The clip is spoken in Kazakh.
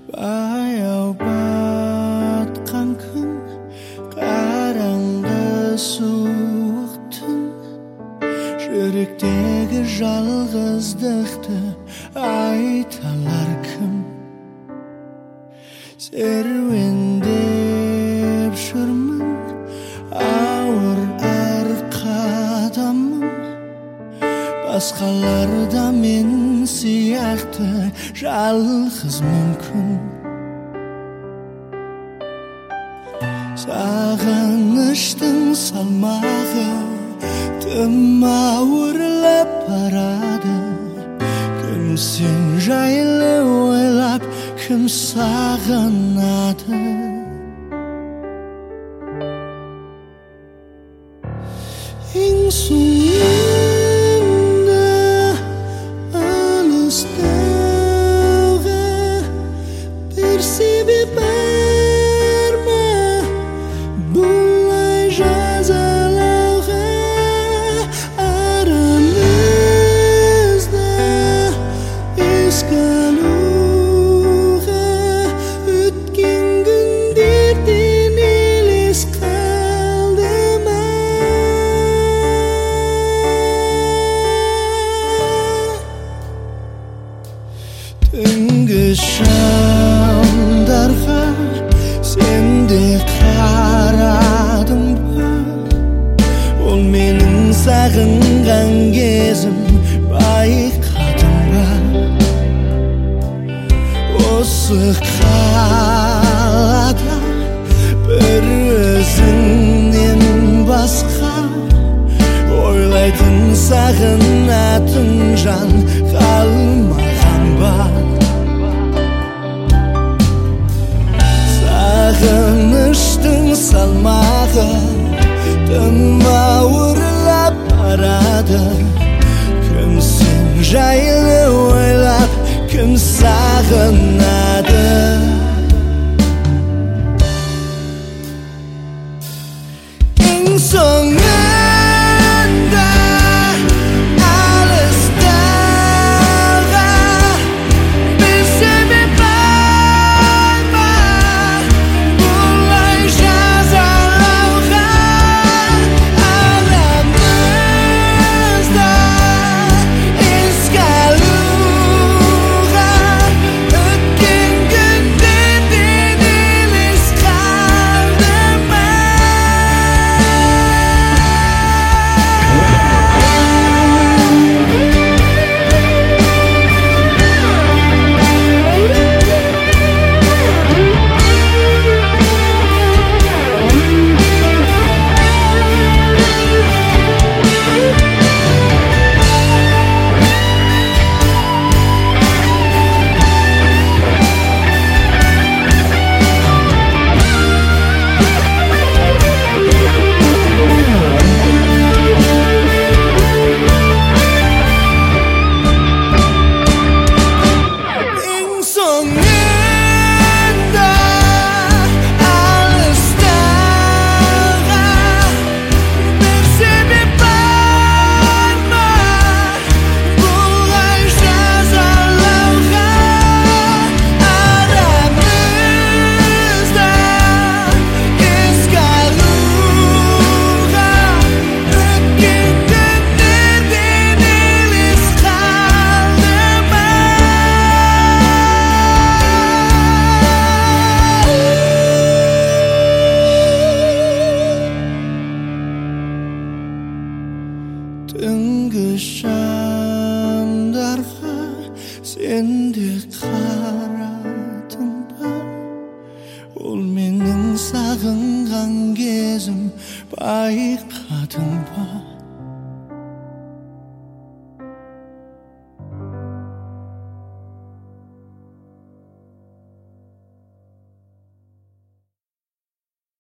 Баяу батқан күн, қараңғы суық түн, жүректегі жалғыздықты айталар кім? Серуендеп жүрмін, ауыр әр қадамым, басқаларда мен сияқты жалғыз мүмкін. Сағыныштың салмағы тым ауырлап барады. Кім сен жайлы ойлап, кім сағынады? Ең соңында алыстауға бір себеп бар ма? Бұлай жазалауға арамызда еске алуға өткен күндерден елес қалды ма? Түнгі шамдарға сен де қарадың ба? Ол менің сағынған кезім, байқадың ба? Осы қалада бір өзіңнен басқа ойлайтын, сағынатын жан қалмаған ба? Сағыныштың салмағы тым ауырлап барады. Кім сен жайлы ойлап, кім сағынады? Ең соңында алыстауға бір себеп бар ма? Бұлай жазалауға арамызда еске алуға өткен күндерден елес қалды ма? Ең соңында алыстауға бір себеп бар ма? Бұлай жазалауға арамызда еске алуға өткен күндерден елес қалды ма? Түнгі шамдарға сен де қарадың ба? Ол менің сағынған кезім, байқадың ба?